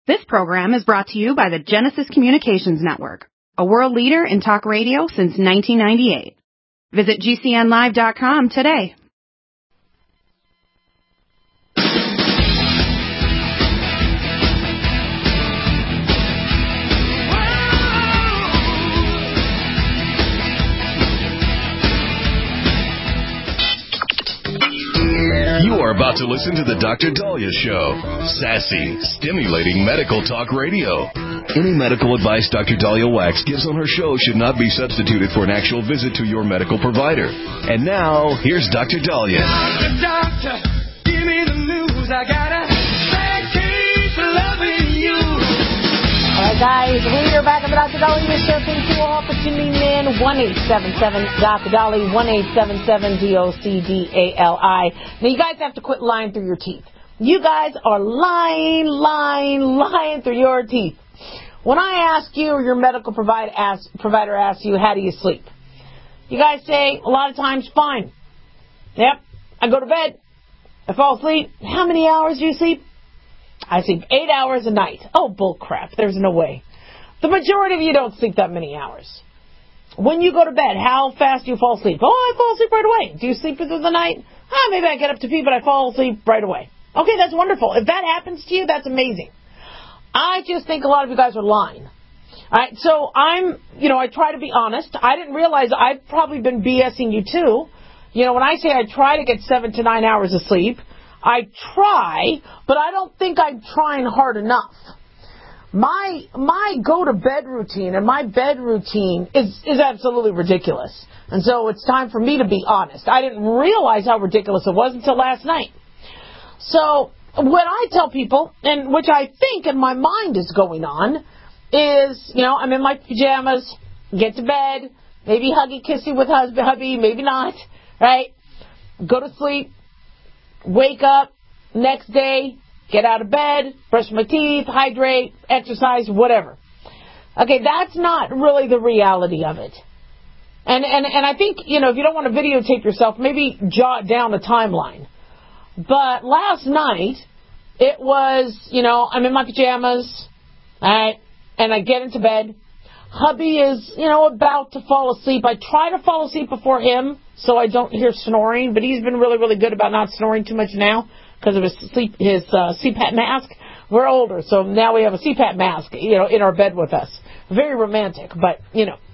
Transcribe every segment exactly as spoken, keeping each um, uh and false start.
This program is brought to you by the Genesis Communications Network, a world leader in talk radio since nineteen ninety-eight. Visit G C N live dot com today. You are about to listen to the Doctor Daliah Show. Sassy, stimulating medical talk radio. Any medical advice Doctor Daliah Wax gives on her show should not be substituted for an actual visit to your medical provider. And now, here's Doctor Daliah. Doctor, doctor, give me the news. I got a bad case of loving you. All right, guys, we are back on the Doctor Daliah Show. Thank you all for tuning in. one eight seven seven Doctor Daliah, one eight seven seven D O C D A L I. Now, you guys have to quit lying through your teeth. You guys are lying, lying, lying through your teeth. When I ask you or your medical provider asks, provider asks you, how do you sleep? You guys say, a lot of times, fine. Yep, I go to bed. I fall asleep. How many hours do you sleep? I sleep eight hours a night. Oh, bull crap. There's no way. The majority of you don't sleep that many hours. When you go to bed, how fast do you fall asleep? Oh, I fall asleep right away. Do you sleep through the night? Ah, maybe I get up to pee, but I fall asleep right away. Okay, that's wonderful. If that happens to you, that's amazing. I just think a lot of you guys are lying. All right, so I'm, you know, I try to be honest. I didn't realize I've probably been BSing you too. You know, when I say I try to get seven to nine hours of sleep, I try, but I don't think I'm trying hard enough. My my go-to-bed routine and my bed routine is, is absolutely ridiculous. And so it's time for me to be honest. I didn't realize how ridiculous it was until last night. So what I tell people, and which I think in my mind is going on, is, you know, I'm in my pajamas, get to bed, maybe huggy kissy with husband, hubby, maybe not, right? Go to sleep. Wake up, next day, get out of bed, brush my teeth, hydrate, exercise, whatever. Okay, that's not really the reality of it. And, and, and I think, you know, if you don't want to videotape yourself, maybe jot down a timeline. But last night, it was, you know, I'm in my pajamas, all right, and I get into bed. Hubby is, you know, about to fall asleep. I try to fall asleep before him so I don't hear snoring, but he's been really, really good about not snoring too much now because of his sleep, his uh, C PAP mask. We're older, so now we have a C PAP mask, you know, in our bed with us. Very romantic, but, you know.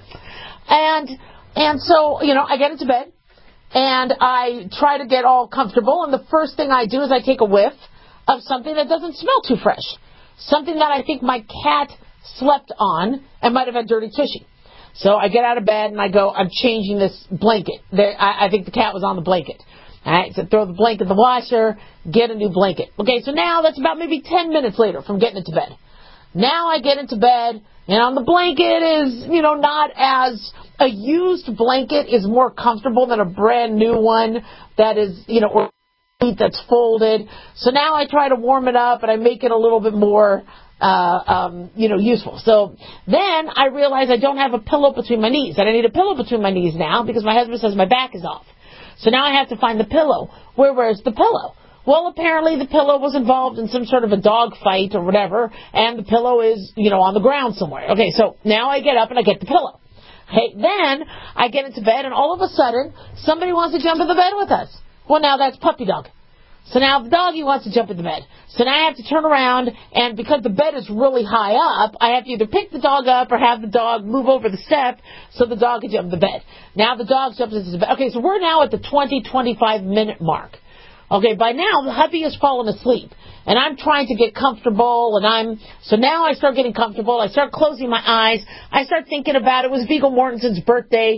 And, and so, you know, I get into bed, and I try to get all comfortable, and the first thing I do is I take a whiff of something that doesn't smell too fresh, something that I think my cat slept on and might have had dirty tissue. So I get out of bed and I go, I'm changing this blanket. There, I, I think the cat was on the blanket. All right, so throw the blanket in the washer, get a new blanket. Okay, so now that's about maybe ten minutes later from getting into bed. Now I get into bed, and the blanket is, you know, not as, a used blanket is more comfortable than a brand new one that is, you know, or that's folded. So now I try to warm it up and I make it a little bit more Uh, um, you know, useful. So then I realize I don't have a pillow between my knees. And I need a pillow between my knees now because my husband says my back is off. So now I have to find the pillow. Where, where's the pillow? Well, apparently the pillow was involved in some sort of a dog fight or whatever, and the pillow is, you know, on the ground somewhere. Okay, so now I get up and I get the pillow. Hey, then I get into bed, and all of a sudden, somebody wants to jump in the bed with us. Well, now that's puppy dog. So now the doggy wants to jump in the bed. So now I have to turn around, and because the bed is really high up, I have to either pick the dog up or have the dog move over the step so the dog can jump in the bed. Now the dog jumps into the bed. Okay, so we're now at the twenty, twenty-five minute mark. Okay, by now the hubby has fallen asleep, and I'm trying to get comfortable, and I'm, so now I start getting comfortable, I start closing my eyes, I start thinking about, it was Viggo Mortensen's birthday,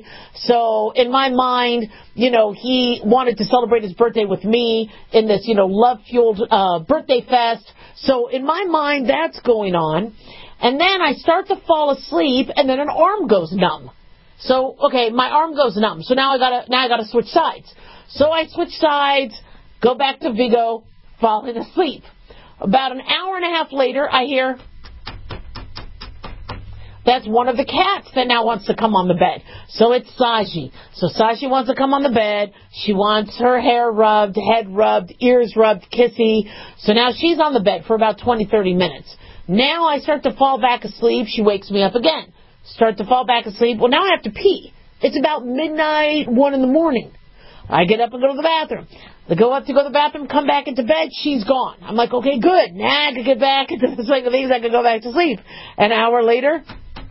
so in my mind, you know, he wanted to celebrate his birthday with me in this, you know, love-fueled uh, birthday fest, so in my mind, that's going on, and then I start to fall asleep, and then an arm goes numb. So, okay, my arm goes numb, so now I gotta, now I gotta switch sides. So I switch sides, go back to Viggo, falling asleep. About an hour and a half later, I hear, That's one of the cats that now wants to come on the bed. So it's Saji. So Saji wants to come on the bed. She wants her hair rubbed, head rubbed, ears rubbed, kissy. So now she's on the bed for about twenty, thirty minutes. Now I start to fall back asleep. She wakes me up again. Start to fall back asleep. Well, now I have to pee. It's about midnight, one in the morning. I get up and go to the bathroom. I go up to go to the bathroom, come back into bed, she's gone. I'm like, okay, good. Now I can get back into the swing of things. I can go back to sleep. An hour later,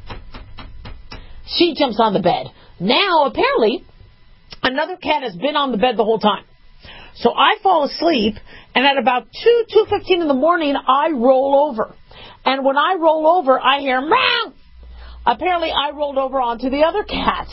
she jumps on the bed. Now, apparently, another cat has been on the bed the whole time. So I fall asleep, and at about two, two fifteen in the morning, I roll over. And when I roll over, I hear, meow. Apparently, I rolled over onto the other cat.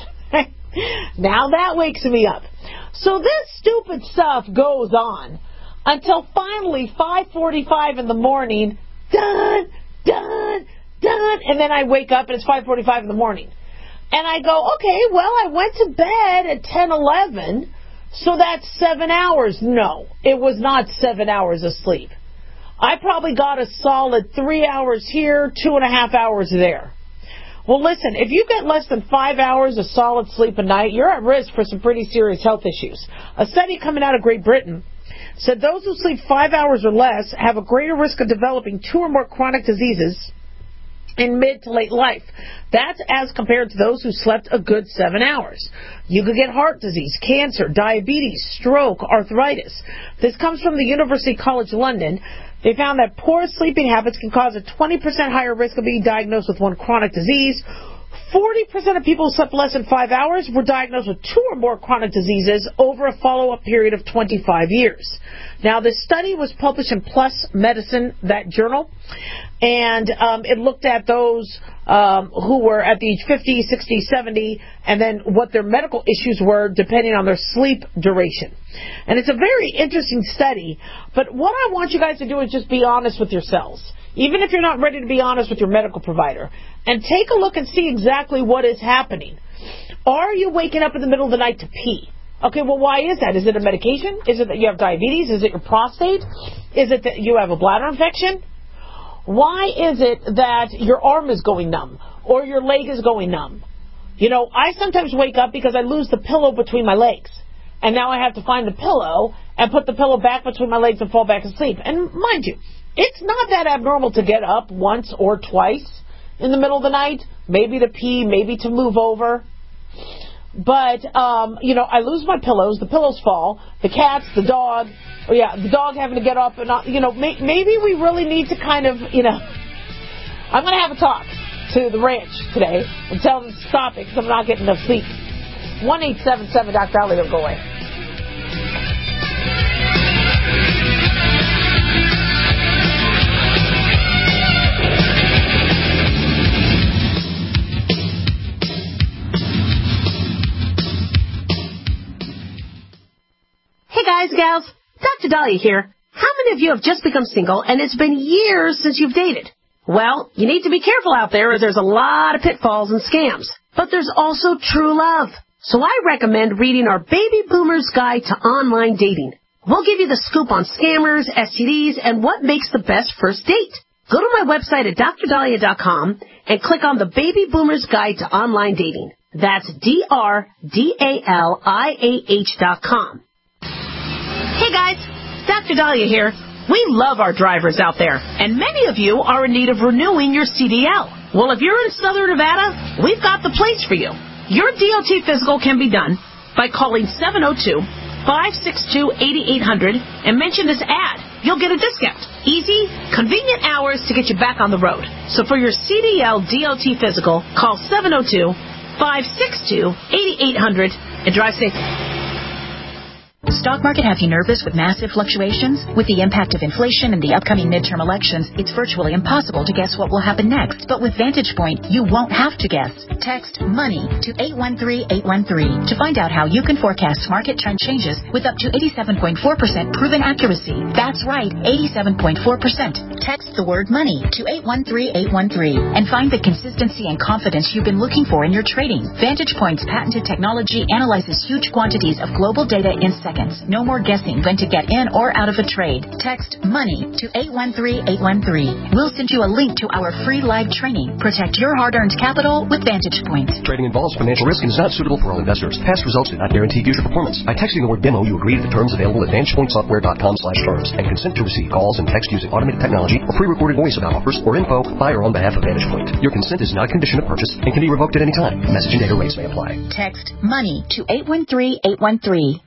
Now that wakes me up. So this stupid stuff goes on until finally five forty-five in the morning, done, done, done, and then I wake up and it's five forty-five in the morning. And I go, okay, well, I went to bed at ten eleven, so that's seven hours. No, it was not seven hours of sleep. I probably got a solid three hours here, two and a half hours there. Well, listen, if you get less than five hours of solid sleep a night, you're at risk for some pretty serious health issues. A study coming out of Great Britain said those who sleep five hours or less have a greater risk of developing two or more chronic diseases in mid to late life. That's as compared to those who slept a good seven hours. You could get heart disease, cancer, diabetes, stroke, arthritis. This comes from the University College London. They found that poor sleeping habits can cause a twenty percent higher risk of being diagnosed with one chronic disease. forty percent of people who slept less than five hours were diagnosed with two or more chronic diseases over a follow-up period of twenty-five years. Now, this study was published in PLOS Medicine, that journal, and um, it looked at those um, who were at the age fifty, sixty, seventy, and then what their medical issues were depending on their sleep duration. And it's a very interesting study, but what I want you guys to do is just be honest with yourselves, even if you're not ready to be honest with your medical provider, and take a look and see exactly what is happening. Are you waking up in the middle of the night to pee? Okay, well, why is that? Is it a medication? Is it that you have diabetes? Is it your prostate? Is it that you have a bladder infection? Why is it that your arm is going numb or your leg is going numb? You know, I sometimes wake up because I lose the pillow between my legs. And now I have to find the pillow and put the pillow back between my legs and fall back asleep. And mind you, it's not that abnormal to get up once or twice in the middle of the night, maybe to pee, maybe to move over. But, um, you know, I lose my pillows, the pillows fall, the cats, the dog, or yeah, the dog having to get up and, not, you know, may, maybe we really need to kind of, you know, I'm going to have a talk to the ranch today and tell them to stop it because I'm not getting enough sleep. one eight seven seven Doctor Dolly, don't go away. Hey guys, gals, Doctor Dahlia here. How many of you have just become single and it's been years since you've dated? Well, you need to be careful out there as there's a lot of pitfalls and scams. But there's also true love. So I recommend reading our Baby Boomer's Guide to Online Dating. We'll give you the scoop on scammers, S T Ds, and what makes the best first date. Go to my website at dr dahlia dot com and click on the Baby Boomer's Guide to Online Dating. That's D R D A L I A H dot com. Hey guys, Doctor Dahlia here. We love our drivers out there, and many of you are in need of renewing your C D L. Well, if you're in Southern Nevada, we've got the place for you. Your D O T physical can be done by calling seven oh two, five six two, eight eight zero zero and mention this ad. You'll get a discount. Easy, convenient hours to get you back on the road. So for your C D L D O T physical, call seven oh two, five six two, eight eight zero zero and drive safe. Stock market have you nervous with massive fluctuations? With the impact of inflation and the upcoming midterm elections, it's virtually impossible to guess what will happen next. But with Vantage Point, you won't have to guess. Text MONEY to eight one three eight one three to find out how you can forecast market trend changes with up to eighty-seven point four percent proven accuracy. That's right, eighty-seven point four percent. Text the word MONEY to eight one three eight one three and find the consistency and confidence you've been looking for in your trading. Vantage Point's patented technology analyzes huge quantities of global data in seconds seconds. No more guessing when to get in or out of a trade. Text MONEY to eight one three eight one three. We'll send you a link to our free live training. Protect your hard-earned capital with Vantage Point. Trading involves financial risk and is not suitable for all investors. Past results do not guarantee future performance. By texting the word demo, you agree to the terms available at vantage point software dot com slash terms and consent to receive calls and text using automated technology or pre-recorded voice about offers or info by or on behalf of Vantage Point. Your consent is not a condition of purchase and can be revoked at any time. Message and data rates may apply. Text MONEY to eight one three eight one three.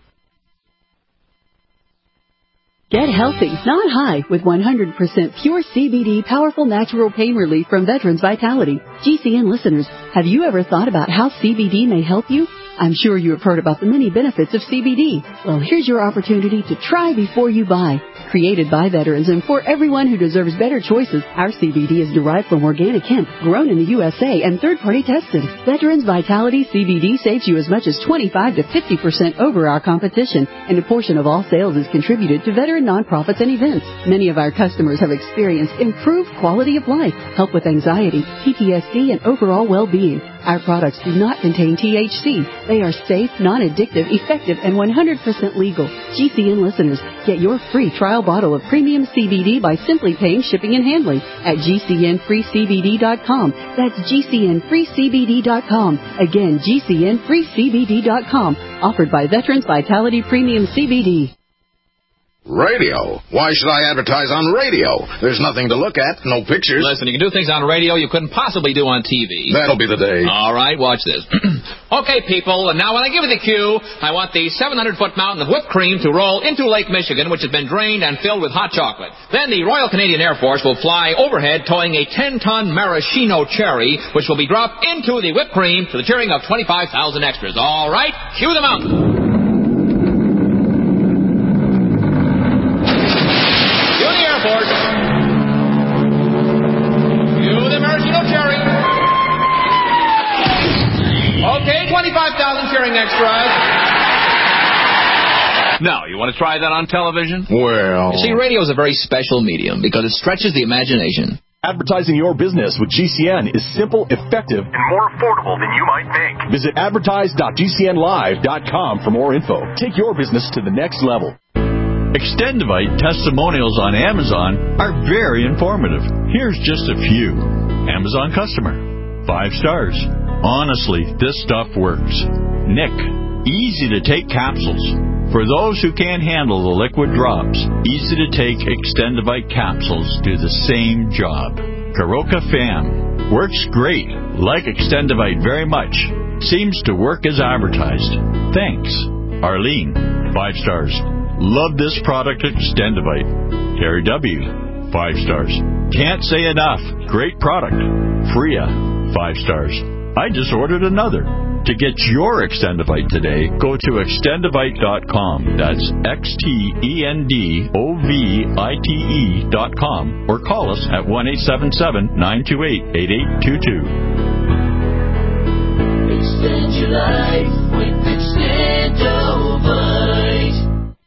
Get healthy, not high, with one hundred percent pure C B D powerful natural pain relief from Veterans Vitality. G C N listeners, have you ever thought about how C B D may help you? I'm sure you have heard about the many benefits of C B D. Well, here's your opportunity to try before you buy. Created by veterans and for everyone who deserves better choices, our C B D is derived from organic hemp, grown in the U S A and third-party tested. Veterans Vitality C B D saves you as much as twenty-five to fifty percent over our competition, and a portion of all sales is contributed to veteran nonprofits and events. Many of our customers have experienced improved quality of life, help with anxiety, P T S D, and overall well-being. Our products do not contain T H C. They are safe, non-addictive, effective, and one hundred percent legal. G C N listeners, get your free trial bottle of premium C B D by simply paying shipping and handling at G C N free C B D dot com. That's G C N free C B D dot com. Again, G C N free C B D dot com. Offered by Veterans Vitality Premium C B D. Radio? Why should I advertise on radio? There's nothing to look at, no pictures. Listen, you can do things on radio you couldn't possibly do on T V. That'll be the day. All right, watch this. Okay, people, and now when I give you the cue, I want the seven hundred foot mountain of whipped cream to roll into Lake Michigan, which has been drained and filled with hot chocolate. Then the Royal Canadian Air Force will fly overhead towing a ten ton maraschino cherry, which will be dropped into the whipped cream to the cheering of twenty-five thousand extras. All right, cue the mountain. Okay, twenty-five thousand cheering extras. Now, you want to try that on television? Well... You see, radio is a very special medium because it stretches the imagination. Advertising your business with G C N is simple, effective, and more affordable than you might think. Visit advertise dot G C N live dot com for more info. Take your business to the next level. Extendivite testimonials on Amazon are very informative. Here's just a few. Amazon customer. Five stars. Honestly, this stuff works. Nick. Easy to take capsules. For those who can't handle the liquid drops, easy to take Extendivite capsules do the same job. Karoka Fam. Works great. Like Extendivite very much. Seems to work as advertised. Thanks. Arlene. Five stars. Love this product, Extendivite. Terry W. Five stars. Can't say enough. Great product. Freya. Five stars. I just ordered another. To get your Extendivite today, go to extendivite dot com. That's X T E N D O V I T E dot com. Or call us at one eight seven seven, nine two eight, eight eight two two. Extend your life with Extendivite.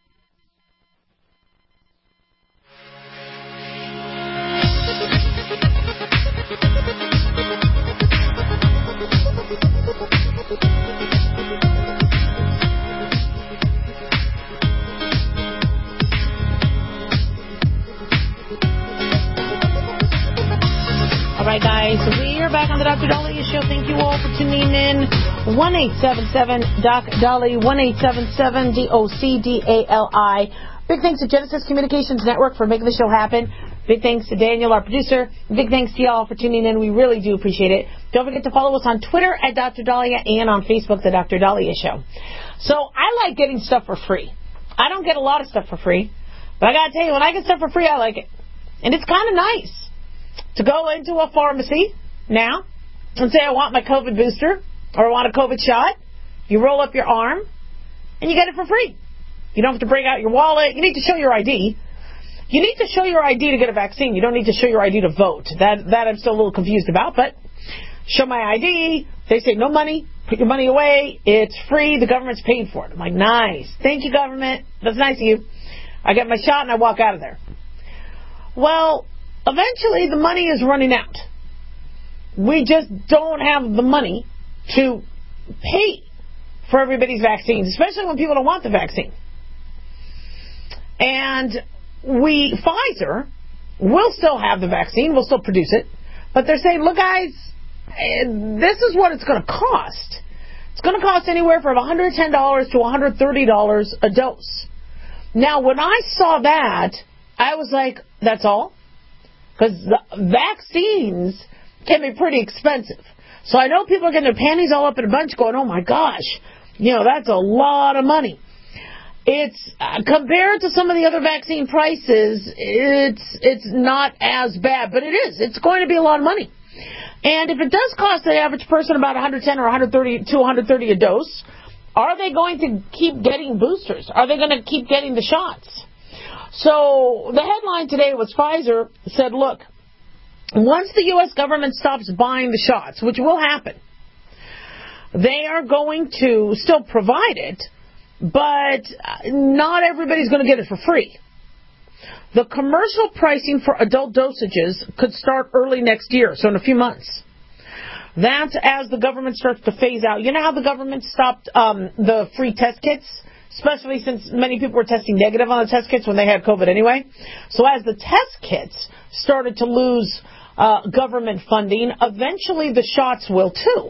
All right, guys, we are back on the Doctor Dahlia Show. Thank you all for tuning in. one eight seven seven D O C D A L I, one eight seven seven D O C D A L I. Big thanks to Genesis Communications Network for making the show happen. Big thanks to Daniel, our producer. Big thanks to y'all for tuning in. We really do appreciate it. Don't forget to follow us on Twitter at Doctor Dahlia and on Facebook, The Doctor Dahlia Show. So I like getting stuff for free. I don't get a lot of stuff for free, but I got to tell you, when I get stuff for free, I like it. And it's kind of nice to go into a pharmacy now and say, I want my COVID booster or I want a COVID shot. You roll up your arm and you get it for free. You don't have to bring out your wallet. You need to show your I D. You need to show your I D to get a vaccine. You don't need to show your I D to vote. That that I'm still a little confused about, but show my I D. They say no money. Put your money away. It's free. The government's paying for it. I'm like, nice. Thank you, government. That's nice of you. I get my shot and I walk out of there. Well, eventually the money is running out. We just don't have the money to pay for everybody's vaccines, especially when people don't want the vaccine. And we, Pfizer, will still have the vaccine, we'll still produce it, but they're saying, look, guys, this is what it's going to cost. It's going to cost anywhere from one hundred ten dollars to one hundred thirty dollars a dose. Now, when I saw that, I was like, that's all? Because vaccines can be pretty expensive. So I know people are getting their panties all up in a bunch going, oh, my gosh, you know, that's a lot of money. It's, uh, compared to some of the other vaccine prices, it's it's not as bad, but it is. It's going to be a lot of money. And if it does cost the average person about one hundred ten or one hundred thirty to one hundred thirty a dose, are they going to keep getting boosters? Are they going to keep getting the shots? So the headline today was Pfizer said, look, once the U S government stops buying the shots, which will happen, they are going to still provide it, but not everybody's going to get it for free. The commercial pricing for adult dosages could start early next year, so in a few months. That's as the government starts to phase out. You know how the government stopped um, the free test kits? Especially since many people were testing negative on the test kits when they had COVID anyway. So as the test kits started to lose uh, government funding, eventually the shots will too.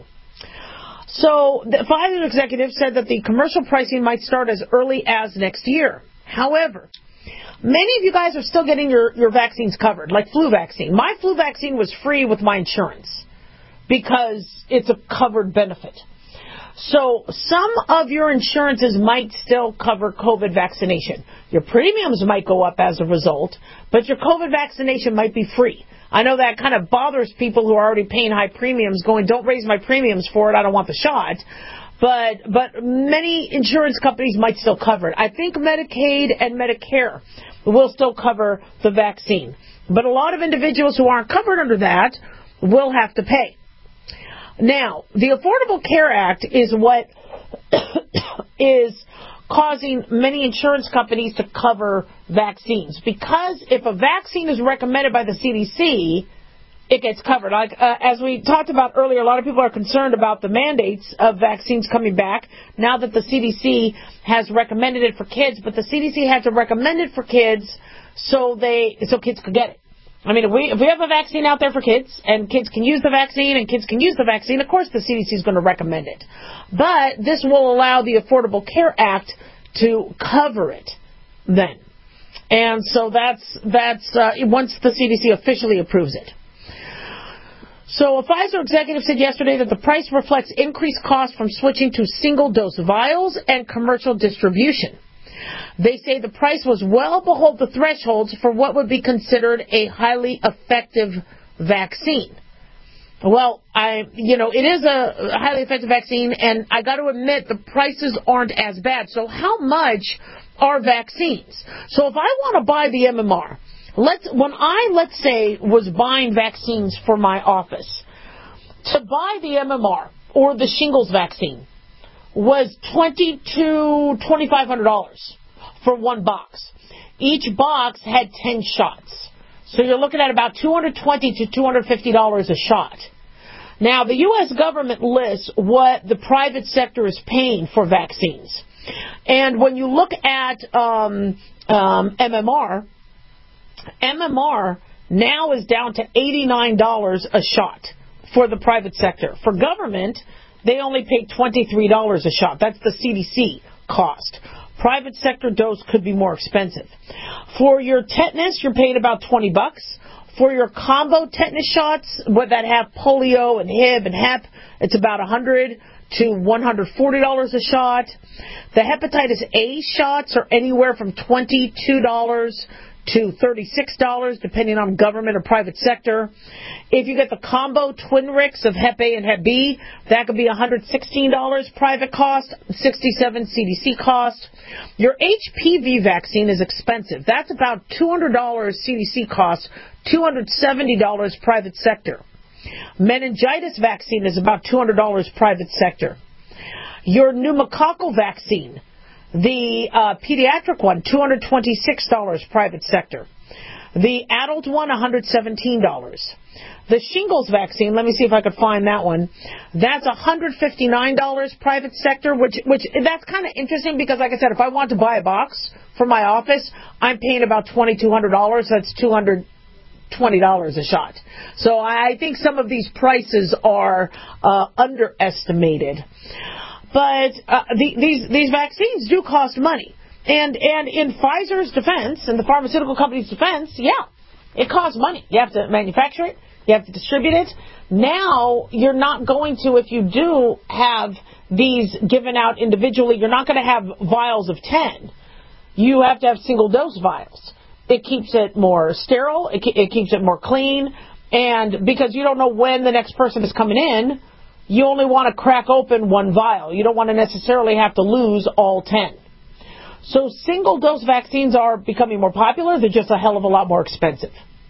So the Pfizer executive said that the commercial pricing might start as early as next year. However, many of you guys are still getting your, your vaccines covered, like flu vaccine. My flu vaccine was free with my insurance because it's a covered benefit. So some of your insurances might still cover COVID vaccination. Your premiums might go up as a result, but your COVID vaccination might be free. I know that kind of bothers people who are already paying high premiums, going, don't raise my premiums for it, I don't want the shot. But but many insurance companies might still cover it. I think Medicaid and Medicare will still cover the vaccine. But a lot of individuals who aren't covered under that will have to pay. Now, the Affordable Care Act is what is causing many insurance companies to cover vaccines. Because if a vaccine is recommended by the C D C, it gets covered. Like uh, as we talked about earlier, a lot of people are concerned about the mandates of vaccines coming back now that the C D C has recommended it for kids, but the C D C had to recommend it for kids so they so kids could get it. I mean, if we if we have a vaccine out there for kids, and kids can use the vaccine, and kids can use the vaccine, of course the C D C is going to recommend it. But this will allow the Affordable Care Act to cover it then. And so that's, that's uh, once the C D C officially approves it. So a Pfizer executive said yesterday that the price reflects increased costs from switching to single-dose vials and commercial distribution. They say the price was well below the thresholds for what would be considered a highly effective vaccine. Well, I, you know, it is a highly effective vaccine, and I got to admit the prices aren't as bad. So how much are vaccines? So if I want to buy the M M R, let's, when I, let's say, was buying vaccines for my office, to buy the M M R or the shingles vaccine was twenty-two hundred dollars, twenty-five hundred dollars for one box. Each box had ten shots. So you're looking at about two hundred twenty dollars to two hundred fifty dollars a shot. Now, the U S government lists what the private sector is paying for vaccines. And when you look at um, um, M M R, M M R now is down to eighty-nine dollars a shot for the private sector. For government, they only pay twenty-three dollars a shot. That's the C D C cost. Private sector dose could be more expensive. For your tetanus, you're paying about twenty bucks. For your combo tetanus shots, what that have polio and H I V and Hep, it's about one hundred to one hundred forty dollars a shot. The hepatitis A shots are anywhere from twenty-two dollars to thirty-six dollars, depending on government or private sector. If you get the combo Twinrix of Hep A and Hep B, that could be one hundred sixteen dollars private cost, sixty-seven dollars C D C cost. Your H P V vaccine is expensive. That's about two hundred dollars C D C cost, two hundred seventy dollars private sector. Meningitis vaccine is about two hundred dollars private sector. Your pneumococcal vaccine, the uh, pediatric one, two hundred twenty-six dollars private sector. The adult one, one hundred seventeen dollars. The shingles vaccine, let me see if I could find that one. That's one hundred fifty-nine dollars private sector, which which that's kind of interesting because, like I said, if I want to buy a box for my office, I'm paying about twenty-two hundred dollars. That's two hundred twenty dollars a shot. So I think some of these prices are uh, underestimated. But uh, the, these these vaccines do cost money. And and in Pfizer's defense, and the pharmaceutical company's defense, yeah, it costs money. You have to manufacture it. You have to distribute it. Now, you're not going to, if you do have these given out individually, you're not going to have vials of ten. You have to have single-dose vials. It keeps it more sterile. It, it keeps it more clean. And because you don't know when the next person is coming in, you only want to crack open one vial. You don't want to necessarily have to lose all ten. So single-dose vaccines are becoming more popular. They're just a hell of a lot more expensive.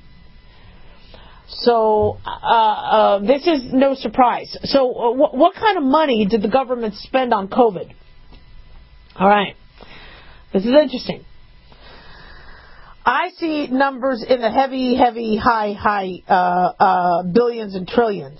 So uh, uh, this is no surprise. So uh, wh- what kind of money did the government spend on COVID? All right. This is interesting. I see numbers in the heavy, heavy, high, high uh, uh, billions and trillions.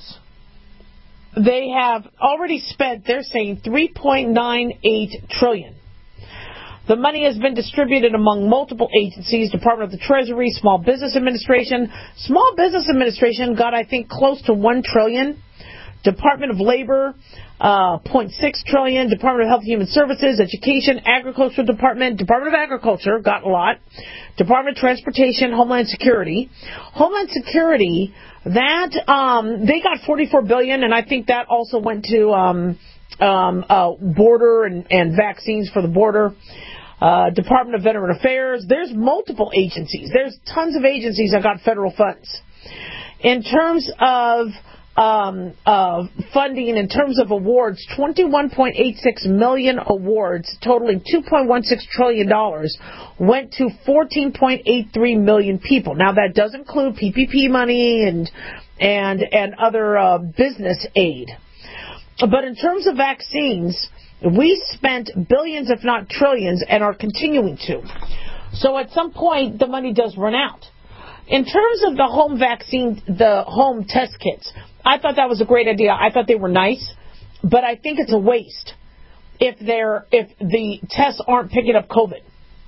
They have already spent, they're saying, three point nine eight trillion dollars. The money has been distributed among multiple agencies, Department of the Treasury, Small Business Administration. Small Business Administration got, I think, close to one trillion dollars. Department of Labor, uh, zero point six trillion dollars. Department of Health and Human Services, Education, Agriculture Department, Department of Agriculture got a lot. Department of Transportation, Homeland Security. Homeland Security, that, um, they got forty-four billion dollars, and I think that also went to, um, um, uh, border and, and vaccines for the border. Uh, Department of Veteran Affairs. There's multiple agencies. There's tons of agencies that got federal funds. In terms of um, uh, funding, in terms of awards, twenty-one point eight six million awards, totaling two point one six trillion dollars, went to fourteen point eight three million people. Now, that does include P P P money and and and other uh, business aid. But in terms of vaccines, we spent billions, if not trillions, and are continuing to. So at some point, the money does run out. In terms of the home vaccine, the home test kits, I thought that was a great idea. I thought they were nice, but I think it's a waste if they're if the tests aren't picking up COVID.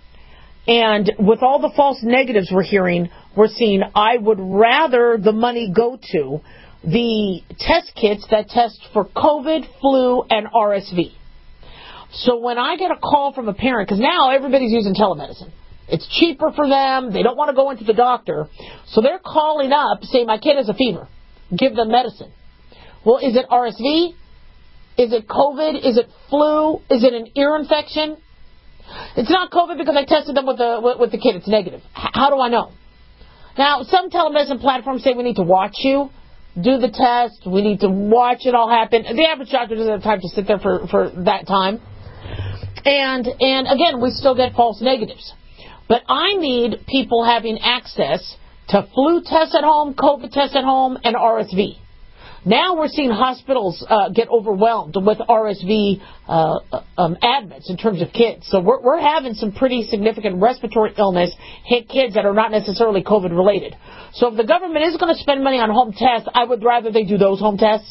And with all the false negatives we're hearing, we're seeing, I would rather the money go to the test kits that test for COVID, flu, and R S V. So when I get a call from a parent, because now everybody's using telemedicine. It's cheaper for them. They don't want to go into the doctor. So they're calling up saying, my kid has a fever. Give them medicine. Well, is it R S V? Is it COVID? Is it flu? Is it an ear infection? It's not COVID because I tested them with the, with, with the kid. It's negative. H- how do I know? Now, some telemedicine platforms say we need to watch you do the test. We need to watch it all happen. The average doctor doesn't have time to sit there for, for that time. And and again, we still get false negatives. But I need people having access to flu tests at home, COVID tests at home, and R S V. Now we're seeing hospitals uh, get overwhelmed with R S V uh, um, admits in terms of kids. So we're, we're having some pretty significant respiratory illness hit kids that are not necessarily COVID related. So if the government is going to spend money on home tests, I would rather they do those home tests.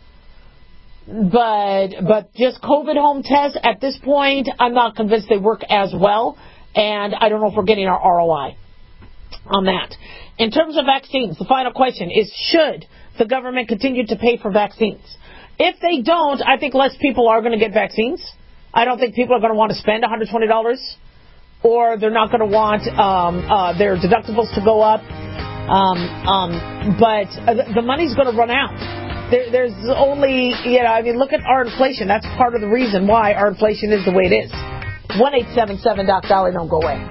But but just COVID home tests, at this point, I'm not convinced they work as well. And I don't know if we're getting our R O I on that. In terms of vaccines, the final question is, should the government continue to pay for vaccines? If they don't, I think less people are going to get vaccines. I don't think people are going to want to spend one hundred twenty dollars. Or they're not going to want um, uh, their deductibles to go up. Um, um, but the money's going to run out. There, there's only, you know, I mean, look at our inflation. That's part of the reason why our inflation is the way it is. one eight seven seven Doc Dolly, don't go away.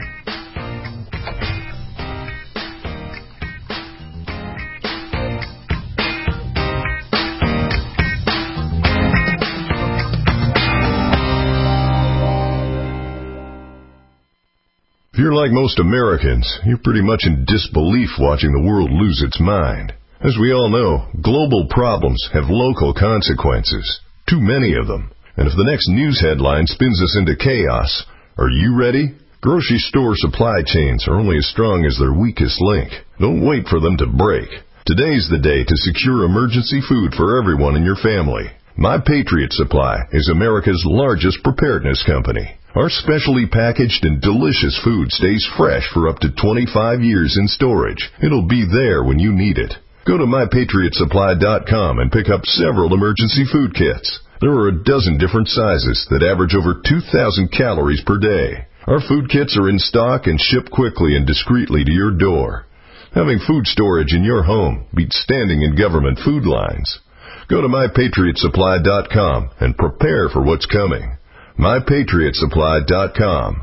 If you're like most Americans, you're pretty much in disbelief watching the world lose its mind. As we all know, global problems have local consequences, too many of them. And if the next news headline spins us into chaos, are you ready? Grocery store supply chains are only as strong as their weakest link. Don't wait for them to break. Today's the day to secure emergency food for everyone in your family. My Patriot Supply is America's largest preparedness company. Our specially packaged and delicious food stays fresh for up to twenty-five years in storage. It'll be there when you need it. Go to my patriot supply dot com and pick up several emergency food kits. There are a dozen different sizes that average over two thousand calories per day. Our food kits are in stock and ship quickly and discreetly to your door. Having food storage in your home beats standing in government food lines. Go to my patriot supply dot com and prepare for what's coming. my patriot supply dot com.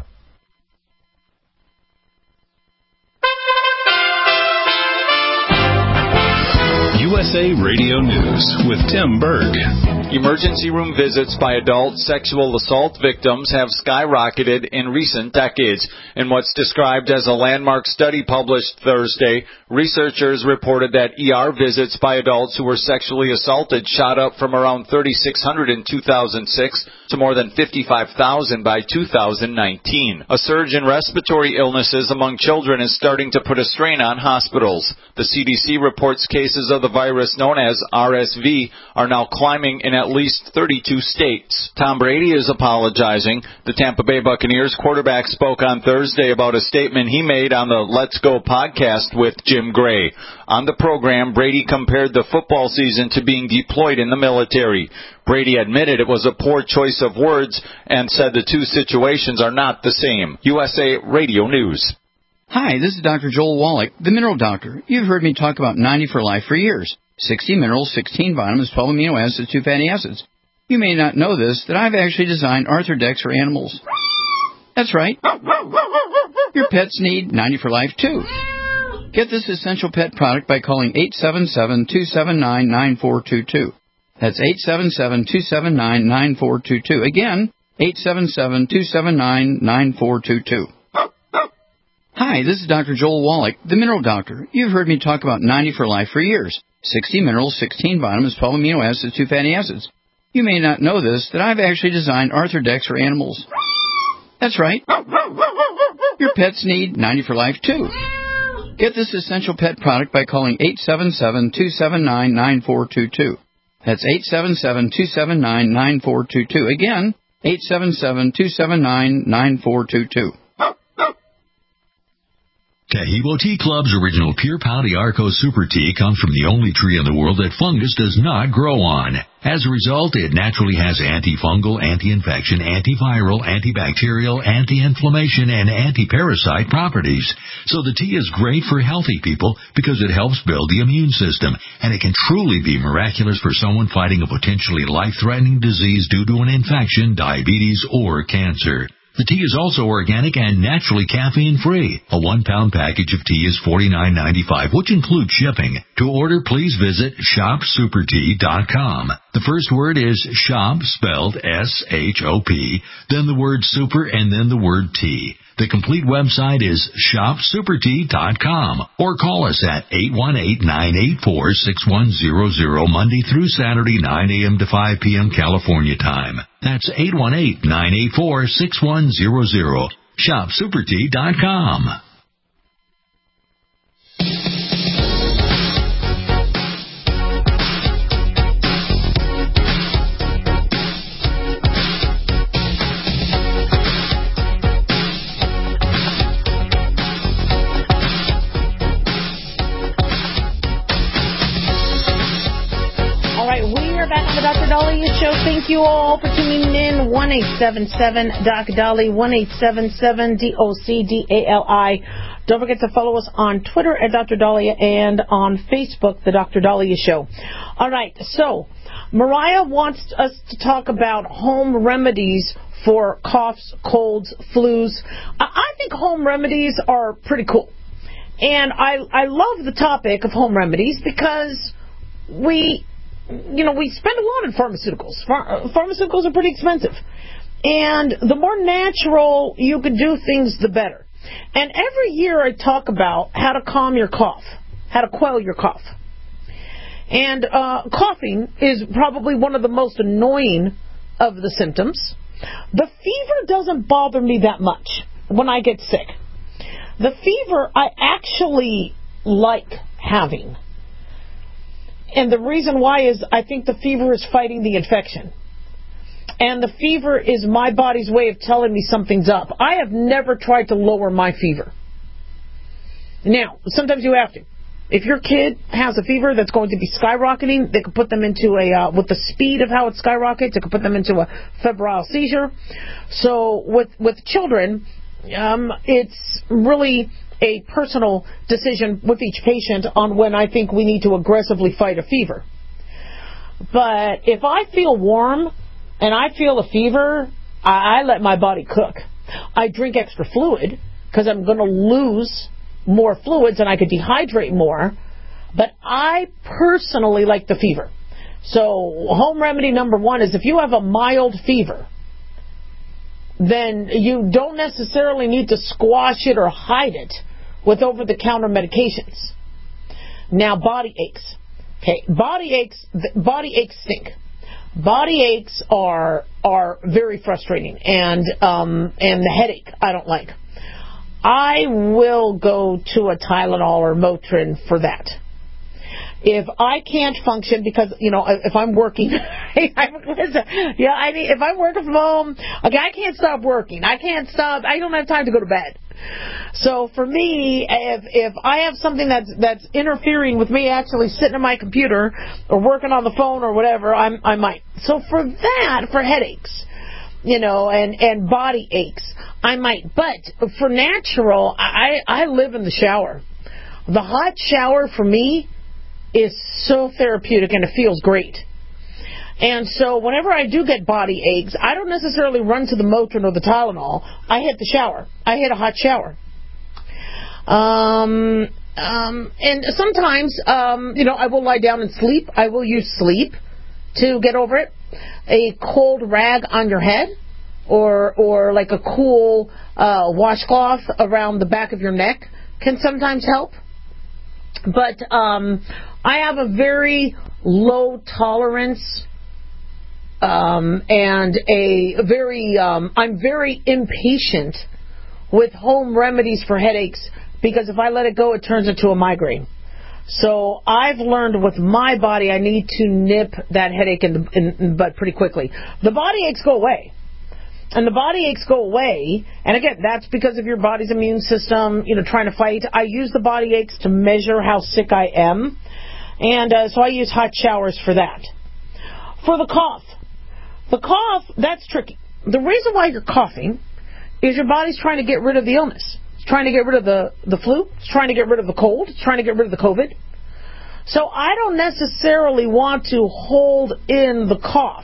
U S A Radio News with Tim Berg. Emergency room visits by adult sexual assault victims have skyrocketed in recent decades. In what's described as a landmark study published Thursday, researchers reported that E R visits by adults who were sexually assaulted shot up from around thirty-six hundred in two thousand six to more than fifty-five thousand by two thousand nineteen. A surge in respiratory illnesses among children is starting to put a strain on hospitals. The C D C reports cases of the virus known as R S V are now climbing in at least thirty-two states. Tom Brady is apologizing. The Tampa Bay Buccaneers quarterback spoke on Thursday about a statement he made on the Let's Go podcast with Jim Gray. On the program, Brady compared the football season to being deployed in the military. Brady admitted it was a poor choice of words and said the two situations are not the same. U S A Radio News. Hi, this is Doctor Joel Wallach, the Mineral Doctor. You've heard me talk about ninety for Life for years. sixty minerals, sixteen vitamins, twelve amino acids, two fatty acids. You may not know this, that I've actually designed Arthrodex for animals. That's right. Your pets need ninety for Life, too. Get this essential pet product by calling eight seven seven, two seven nine, nine four two two. That's eight seven seven, two seven nine, nine four two two. Again, eight seven seven, two seven nine, nine four two two. Hi, this is Doctor Joel Wallach, the Mineral Doctor. You've heard me talk about ninety for Life for years. sixty minerals, sixteen vitamins, twelve amino acids, two fatty acids. You may not know this, that I've actually designed Arthrodex for animals. That's right. Your pets need ninety for Life, too. Get this essential pet product by calling eight seven seven, two seven nine, nine four two two. That's eight seven seven, two seven nine, nine four two two. Again, eight seven seven, two seven nine, nine four two two. Tahibo Tea Club's original Pure Pau d'Arco Super Tea comes from the only tree in the world that fungus does not grow on. As a result, it naturally has antifungal, anti-infection, antiviral, antibacterial, anti-inflammation, and anti-parasite properties. So the tea is great for healthy people because it helps build the immune system, and it can truly be miraculous for someone fighting a potentially life-threatening disease due to an infection, diabetes, or cancer. The tea is also organic and naturally caffeine-free. A one-pound package of tea is forty-nine ninety-five, which includes shipping. To order, please visit shop super tea dot com. The first word is shop, spelled S H O P, then the word super, and then the word tea. The complete website is shop super tea dot com, or call us at eight one eight, nine eight four, six one zero zero Monday through Saturday, nine a.m. to five p.m. California time. That's eight one eight, nine eight four, six one zero zero. shop super tea dot com. Show. Thank you all for tuning in. one eight seven seven D O C Dolly, one eight seven seven D O C D A L I. Don't forget to follow us on Twitter at Doctor Dahlia and on Facebook, The Doctor Dahlia Show. All right, so Mariah wants us to talk about home remedies for coughs, colds, flus. I think home remedies are pretty cool. And I, I love the topic of home remedies because we... You know, we spend a lot on pharmaceuticals. Ph- pharmaceuticals are pretty expensive. And the more natural you can do things, the better. And every year I talk about how to calm your cough, how to quell your cough. And uh, coughing is probably one of the most annoying of the symptoms. The fever doesn't bother me that much. when I get sick. The fever I actually like having. And the reason why is I think the fever is fighting the infection. And the fever is my body's way of telling me something's up. I have never tried to lower my fever. Now, sometimes you have to. If your kid has a fever that's going to be skyrocketing, they could put them into a, uh, with the speed of how it skyrockets, it could put them into a febrile seizure. So with, with children, um, it's really a personal decision with each patient on when I think we need to aggressively fight a fever. But if I feel warm and I feel a fever, I, I let my body cook. I drink extra fluid because I'm going to lose more fluids and I could dehydrate more, but I personally like the fever. So home remedy number one is if you have a mild fever, then you don't necessarily need to squash it or hide it with over-the-counter medications. Now, body aches. Okay, body aches, body aches stink. Body aches are are very frustrating, and um, and the headache I don't like. I will go to a Tylenol or Motrin for that. If I can't function because, you know, if I'm working, yeah, I mean, if I'm working from home, okay, I can't stop working. I can't stop. I don't have time to go to bed. So for me, if if I have something that's that's interfering with me actually sitting at my computer or working on the phone or whatever, I'm I might. So for that, for headaches, you know, and, and body aches, I might. But for natural, I, I live in the shower. The hot shower for me is so therapeutic and it feels great. And so whenever I do get body aches, I don't necessarily run to the Motrin or the Tylenol. I hit the shower. I hit a hot shower. Um, um, and sometimes, um, you know, I will lie down and sleep. I will use sleep to get over it. A cold rag on your head, or or like a cool uh, washcloth around the back of your neck can sometimes help. But um, I have a very low tolerance um, and a very um, I'm very impatient with home remedies for headaches, because if I let it go, it turns into a migraine. So I've learned with my body I need to nip that headache in the, in, in the butt pretty quickly. The body aches go away. And the body aches go away, and again, that's because of your body's immune system, you know, trying to fight. I use the body aches to measure how sick I am, and uh, so I use hot showers for that. For the cough, the cough, that's tricky. The reason why you're coughing is your body's trying to get rid of the illness. It's trying to get rid of the, the flu. It's trying to get rid of the cold. It's trying to get rid of the COVID. So I don't necessarily want to hold in the cough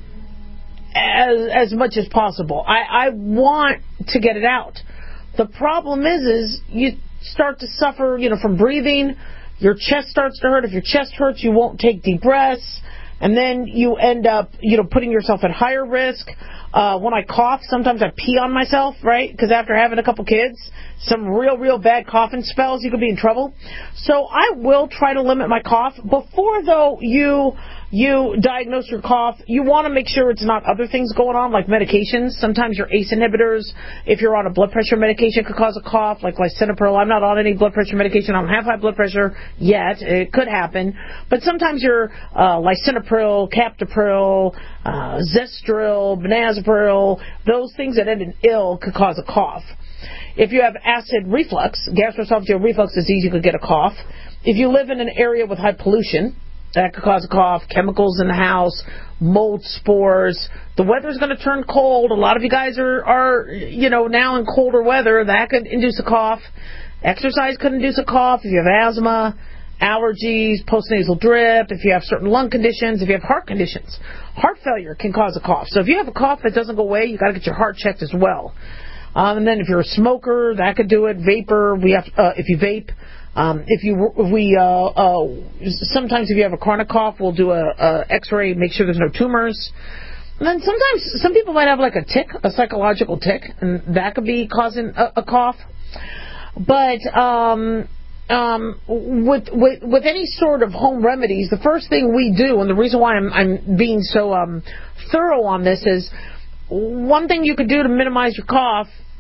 as as much as possible. I, I want to get it out. The problem is, is you start to suffer, you know, from breathing. Your chest starts to hurt. If your chest hurts, you won't take deep breaths. And then you end up, you know, putting yourself at higher risk. Uh, when I cough, sometimes I pee on myself, right? Because after having a couple kids, some real, real bad coughing spells, you could be in trouble. So I will try to limit my cough. Before, though, you you diagnose your cough, you want to make sure it's not other things going on, like medications. Sometimes your A C E inhibitors, if you're on a blood pressure medication, could cause a cough, like lisinopril. I'm not on any blood pressure medication. I don't have high blood pressure yet. It could happen. But sometimes your uh, lisinopril, captopril, uh, Zestril, benazepril, those things that end in ill could cause a cough. If you have acid reflux, gastroesophageal reflux disease, you could get a cough. If you live in an area with high pollution, that could cause a cough. Chemicals in the house, mold spores. The weather's going to turn cold. A lot of you guys are, are, you know, now in colder weather. That could induce a cough. Exercise could induce a cough. If you have asthma, allergies, postnasal drip, if you have certain lung conditions, if you have heart conditions. Heart failure can cause a cough. So if you have a cough that doesn't go away, you got to get your heart checked as well. Um, and then if you're a smoker, that could do it. Vapor, we have uh, if you vape. Um, if you if we uh, uh, sometimes if you have a chronic cough, we'll do a, a X-ray, make sure there's no tumors. And then sometimes some people might have like a tic, a psychological tic, and that could be causing a, a cough. But um, um, with, with with any sort of home remedies, the first thing we do, and the reason why I'm I'm being so um, thorough on this is, one thing you could do to minimize your cough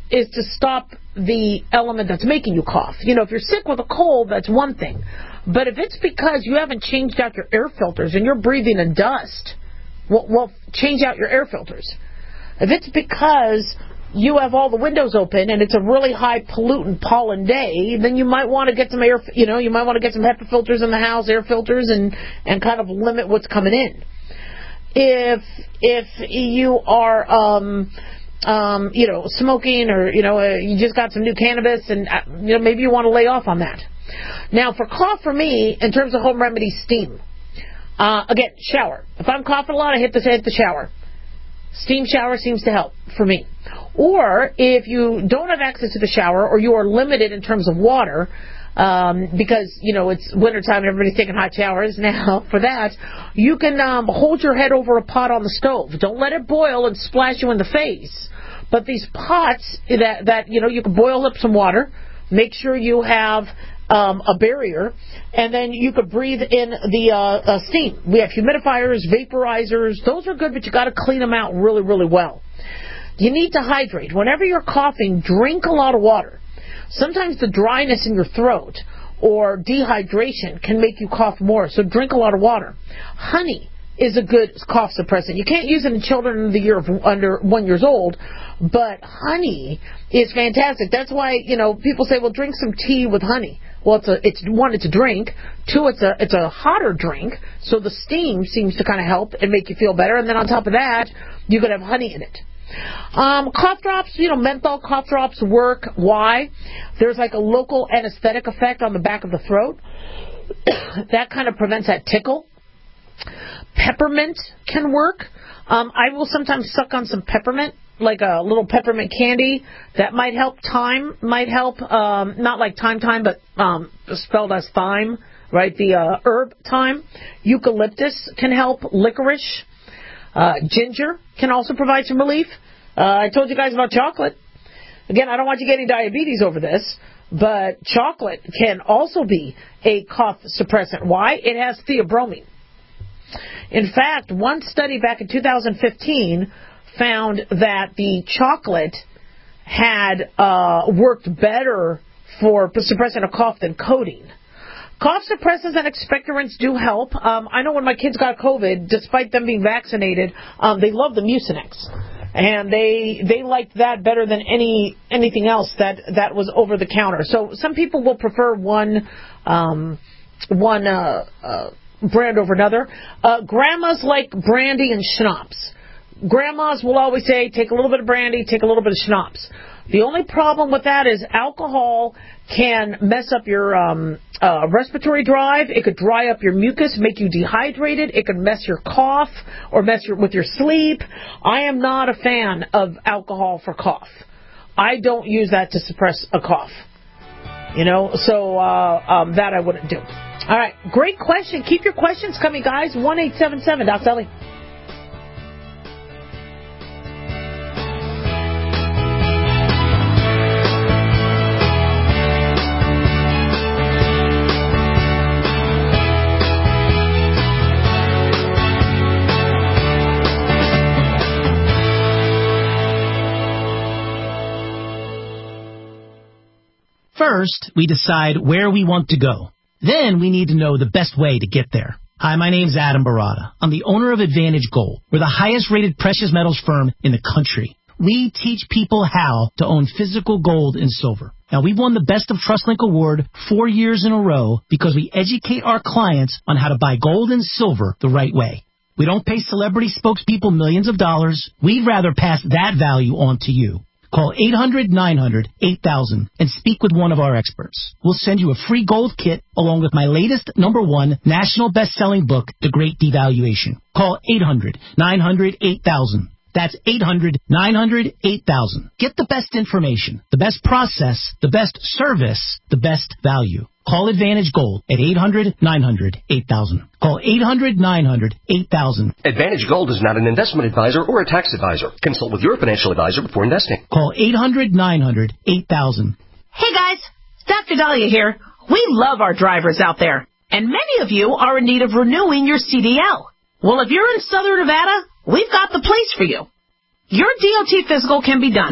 is to stop the element that's making you cough. You know, if you're sick with a cold, that's one thing. But if it's because you haven't changed out your air filters and you're breathing in dust, well, well change out your air filters. If it's because you have all the windows open and it's a really high pollutant pollen day, then you might want to get some air, you know, you might want to get some HEPA filters in the house, air filters, and, and kind of limit what's coming in. If if you are, um, um, you know, smoking, or you know, uh, you just got some new cannabis, and uh, you know, maybe you want to lay off on that. Now, for cough, for me, in terms of home remedy, steam. Uh, again, shower. If I'm coughing a lot, I hit the hit the shower. Steam shower seems to help for me. Or if you don't have access to the shower, or you are limited in terms of water, um, because, you know, it's wintertime and everybody's taking hot showers now, for that, you can um, hold your head over a pot on the stove. Don't let it boil and splash you in the face. But these pots that, that you know, you can boil up some water, make sure you have um, a barrier, and then you could breathe in the uh, uh, steam. We have humidifiers, vaporizers. Those are good, but you got to clean them out really, really well. You need to hydrate. Whenever you're coughing, drink a lot of water. Sometimes the dryness in your throat or dehydration can make you cough more, so drink a lot of water. Honey is a good cough suppressant. You can't use it in children under the year of under one years old, but honey is fantastic. That's why, you know, people say, well, drink some tea with honey. Well, it's a, it's one, it's a drink. Two, it's a, it's a hotter drink, so the steam seems to kind of help and make you feel better. And then on top of that, you could have honey in it. Um, cough drops, you know, menthol cough drops work. Why? There's like a local anesthetic effect on the back of the throat. That kind of prevents that tickle. Peppermint can work. Um, I will sometimes suck on some peppermint, like a little peppermint candy. That might help. Thyme might help. Um, not like thyme thyme, but um, spelled as thyme, right? The uh, herb thyme. Eucalyptus can help. Licorice. Uh, ginger can also provide some relief. Uh, I told you guys about chocolate. Again, I don't want you getting diabetes over this, but chocolate can also be a cough suppressant. Why? It has theobromine. In fact, one study back in two thousand fifteen found that the chocolate had uh, worked better for suppressing a cough than codeine. Cough suppressants and expectorants do help. Um, I know when my kids got COVID, despite them being vaccinated, um, they loved the Mucinex. And they they liked that better than any anything else that, that was over the counter. So some people will prefer one um, one uh, uh, brand over another. Uh, grandmas like brandy and schnapps. Grandmas will always say, take a little bit of brandy, take a little bit of schnapps. The only problem with that is alcohol can mess up your um, uh, respiratory drive. It could dry up your mucus, make you dehydrated. It could mess your cough or mess your, with your sleep. I am not a fan of alcohol for cough. I don't use that to suppress a cough. You know, so uh, um, that I wouldn't do. All right, great question. Keep your questions coming, guys. one eight seven seven, Doc Ellie. First, we decide where we want to go. Then we need to know the best way to get there. Hi, my name's Adam Barada. I'm the owner of Advantage Gold. We're the highest rated precious metals firm in the country. We teach people how to own physical gold and silver. Now, we've won the Best of TrustLink Award four years in a row because we educate our clients on how to buy gold and silver the right way. We don't pay celebrity spokespeople millions of dollars. We'd rather pass that value on to you. Call eight hundred nine hundred eight thousand and speak with one of our experts. We'll send you a free gold kit along with my latest number one national best-selling book, The Great Devaluation. Call eight hundred nine hundred eight thousand. That's eight hundred nine hundred eight thousand. Get the best information, the best process, the best service, the best value. Call Advantage Gold at eight hundred nine hundred eight thousand. Call eight hundred nine hundred eight thousand. Advantage Gold is not an investment advisor or a tax advisor. Consult with your financial advisor before investing. Call eight hundred nine hundred eight thousand. Hey guys, Doctor Dahlia here. We love our drivers out there, and many of you are in need of renewing your C D L. Well, if you're in Southern Nevada, we've got the place for you. Your D O T physical can be done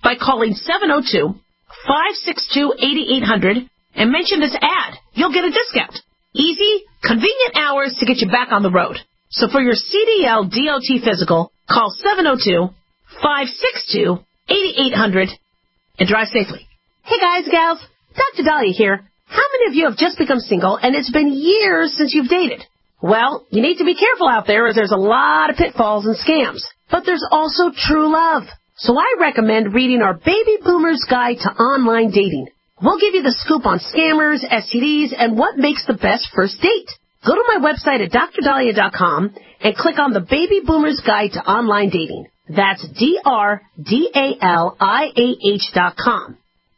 by calling seven oh two, five six two, eight eight hundred and mention this ad. You'll get a discount. Easy, convenient hours to get you back on the road. So for your C D L D O T physical, call seven oh two, five six two, eight eight hundred and drive safely. Hey guys, gals, Doctor Dahlia here. How many of you have just become single and it's been years since you've dated? Well, you need to be careful out there as there's a lot of pitfalls and scams. But there's also true love. So I recommend reading our Baby Boomer's Guide to Online Dating. We'll give you the scoop on scammers, S T Ds, and what makes the best first date. Go to my website at dr dahlia dot com and click on the Baby Boomer's Guide to Online Dating. That's D R D A L I A H dot com.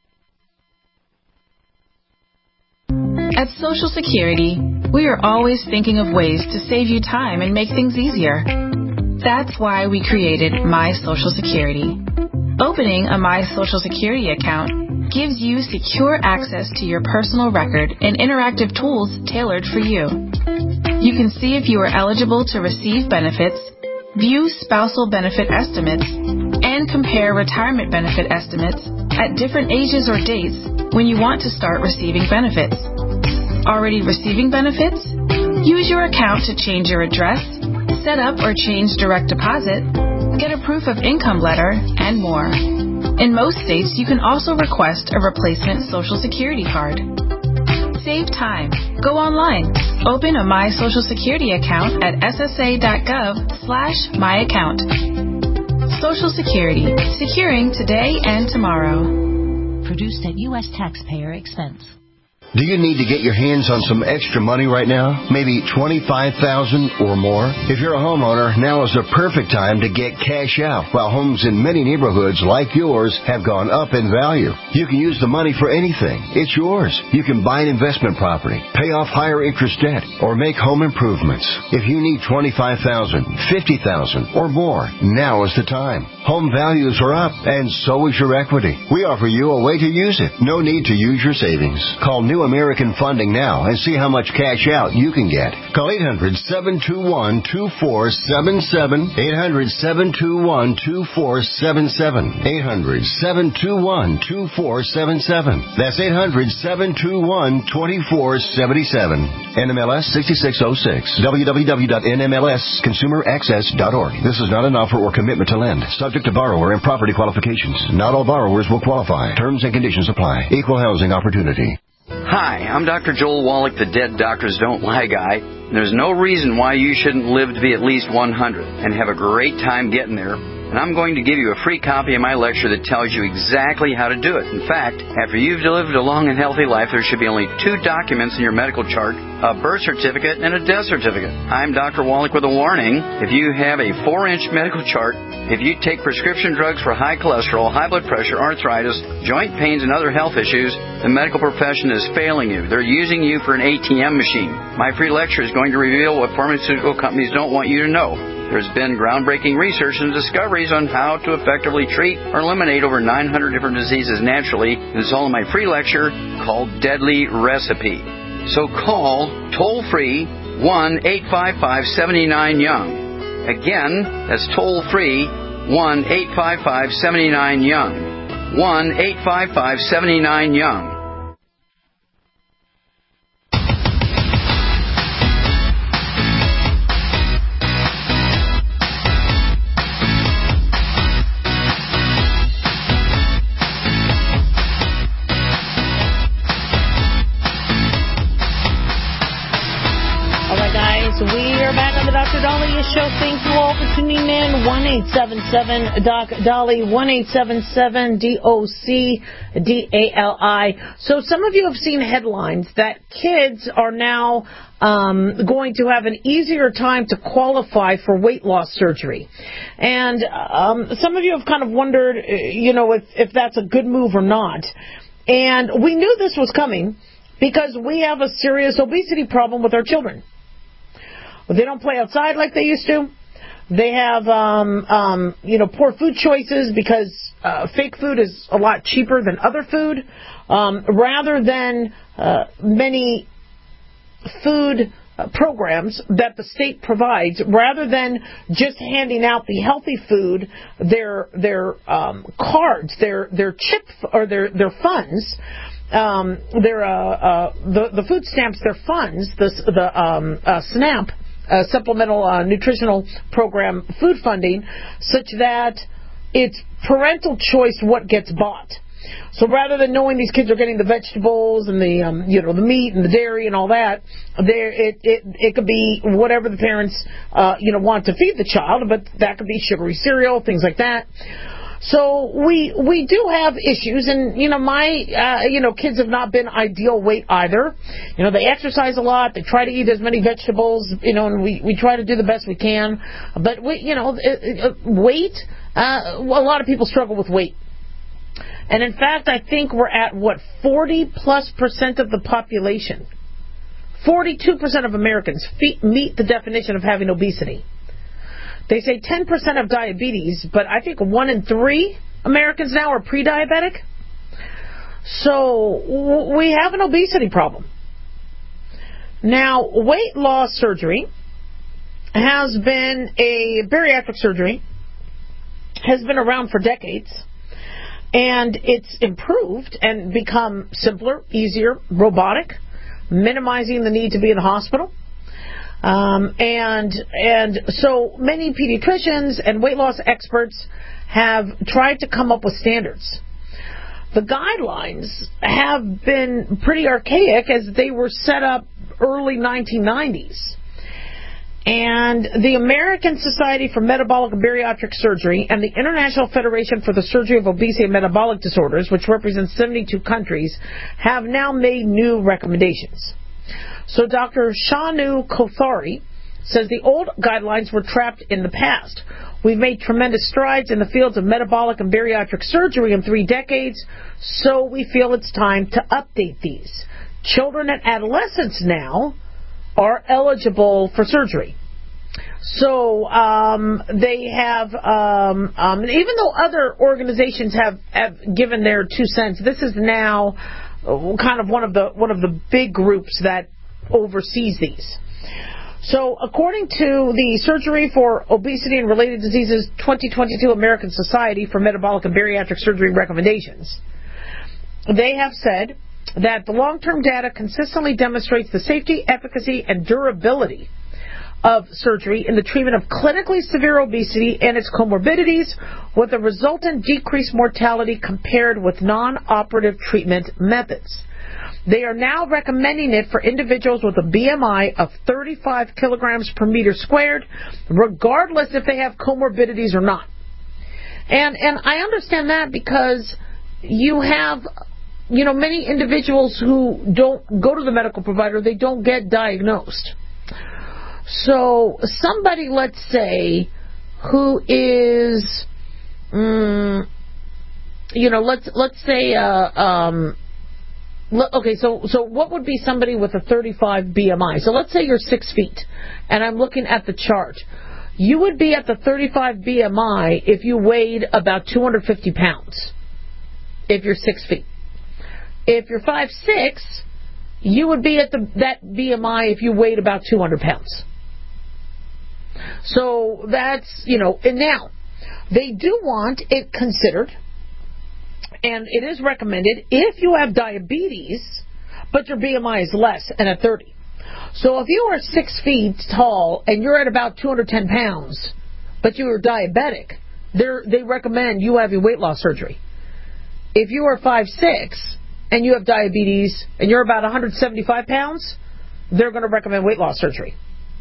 At Social Security, we are always thinking of ways to save you time and make things easier. That's why we created My Social Security. Opening a My Social Security account gives you secure access to your personal record and interactive tools tailored for you. You can see if you are eligible to receive benefits, view spousal benefit estimates, and compare retirement benefit estimates at different ages or dates when you want to start receiving benefits. Already receiving benefits? Use your account to change your address, set up or change direct deposit, get a proof of income letter, and more. In most states, you can also request a replacement Social Security card. Save time. Go online. Open a My Social Security account at s s a dot gov slash my account. Social Security. Securing today and tomorrow. Produced at U S taxpayer expense. Do you need to get your hands on some extra money right now? Maybe twenty-five thousand dollars or more? If you're a homeowner, now is the perfect time to get cash out. While homes in many neighborhoods like yours have gone up in value, you can use the money for anything. It's yours. You can buy an investment property, pay off higher interest debt, or make home improvements. If you need twenty-five thousand dollars, fifty thousand dollars or more, now is the time. Home values are up, and so is your equity. We offer you a way to use it. No need to use your savings. Call New American Funding now and see how much cash out you can get. Call eight hundred, seven two one, two four seven seven, eight hundred, seven two one, two four seven seven, eight hundred, seven two one, two four seven seven. That's eight hundred, seven two one, two four seven seven. N M L S sixty-six oh six. w w w dot n m l s consumer access dot org. This is not an offer or commitment to lend. Subject to borrower and property qualifications. Not all borrowers will qualify. Terms and conditions apply. Equal housing opportunity. Hi, I'm Doctor Joel Wallach, the Dead Doctors Don't Lie guy. There's no reason why you shouldn't live to be at least one hundred and have a great time getting there. And I'm going to give you a free copy of my lecture that tells you exactly how to do it. In fact, after you've lived a long and healthy life, there should be only two documents in your medical chart, a birth certificate and a death certificate. I'm Doctor Wallach with a warning. If you have a four-inch medical chart, if you take prescription drugs for high cholesterol, high blood pressure, arthritis, joint pains, and other health issues, the medical profession is failing you. They're using you for an A T M machine. My free lecture is going to reveal what pharmaceutical companies don't want you to know. There's been groundbreaking research and discoveries on how to effectively treat or eliminate over nine hundred different diseases naturally. And it's all in my free lecture called Deadly Recipe. So call toll-free one eight five five, seven nine, young. Again, that's toll-free one eight five five, seven nine, young. one eight five five, seven nine, young. We are back on the Doctor Dahlia Show. Thank you all for tuning in. one eight seven seven Doc Dolly, one eight seven seven D O C D A L I. So some of you have seen headlines that kids are now um, going to have an easier time to qualify for weight loss surgery. And um, some of you have kind of wondered, you know, if, if that's a good move or not. And we knew this was coming because we have a serious obesity problem with our children. They don't play outside like they used to. They have, um, um, you know, poor food choices because uh, fake food is a lot cheaper than other food. Um, rather than uh, many food uh, programs that the state provides, rather than just handing out the healthy food, their their um, cards, their their chip or their their funds, um, their uh, uh, the the food stamps, their funds, the the um, uh, SNAP, uh, supplemental uh, nutritional program food funding, such that it's parental choice what gets bought. So rather than knowing these kids are getting the vegetables and the um, you know the meat and the dairy and all that, there it it it could be whatever the parents uh, you know want to feed the child, but that could be sugary cereal, things like that. So we we do have issues, and you know my uh, you know kids have not been ideal weight either. You know they exercise a lot, they try to eat as many vegetables, you know, and we we try to do the best we can. But we you know weight, uh, a lot of people struggle with weight. And in fact, I think we're at, what, forty plus percent of the population. forty-two percent of Americans fe- meet the definition of having obesity. They say ten percent of diabetes, but I think one in three Americans now are pre-diabetic. So w- we have an obesity problem. Now, weight loss surgery has been a bariatric surgery, has been around for decades. And it's improved and become simpler, easier, robotic, minimizing the need to be in the hospital. Um, and and so many pediatricians and weight loss experts have tried to come up with standards. The guidelines have been pretty archaic, as they were set up early nineteen nineties. And the American Society for Metabolic and Bariatric Surgery and the International Federation for the Surgery of Obesity and Metabolic Disorders, which represents seventy-two countries, have now made new recommendations. So Doctor Shanu Kothari says the old guidelines were trapped in the past. We've made tremendous strides in the fields of metabolic and bariatric surgery in three decades, so we feel it's time to update these. Children and adolescents now are eligible for surgery. So um, they have, um, um, even though other organizations have, have given their two cents, this is now kind of one of the one of the big groups that oversees these. So according to the Surgery for Obesity and Related Diseases twenty twenty-two American Society for Metabolic and Bariatric Surgery recommendations, they have said that the long-term data consistently demonstrates the safety, efficacy, and durability of surgery in the treatment of clinically severe obesity and its comorbidities, with a resultant decreased mortality compared with non-operative treatment methods. They are now recommending it for individuals with a B M I of thirty-five kilograms per meter squared, regardless if they have comorbidities or not. And and I understand that, because you have, you know, many individuals who don't go to the medical provider, they don't get diagnosed. So somebody, let's say, who is, um, you know, let's let's say, uh, um, okay, so so what would be somebody with a thirty-five B M I? So let's say you're six feet, and I'm looking at the chart. You would be at the thirty-five B M I if you weighed about two hundred fifty pounds, if you're six feet. If you're five six, you would be at the that B M I if you weighed about two hundred pounds. So that's, you know, and now they do want it considered, and it is recommended if you have diabetes, but your B M I is less and at thirty. So if you are six feet tall and you're at about two hundred ten pounds, but you are diabetic, they recommend you have your weight loss surgery. If you are five six and you have diabetes and you're about one hundred seventy-five pounds, they're going to recommend weight loss surgery.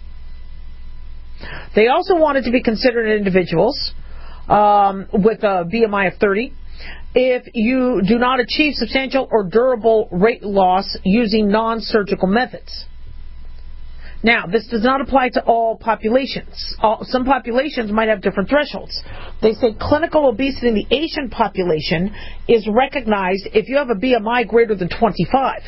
They also want it to be considered in individuals um, with a B M I of thirty if you do not achieve substantial or durable weight loss using non-surgical methods. Now, this does not apply to all populations. All, some populations might have different thresholds. They say clinical obesity in the Asian population is recognized if you have a B M I greater than twenty-five.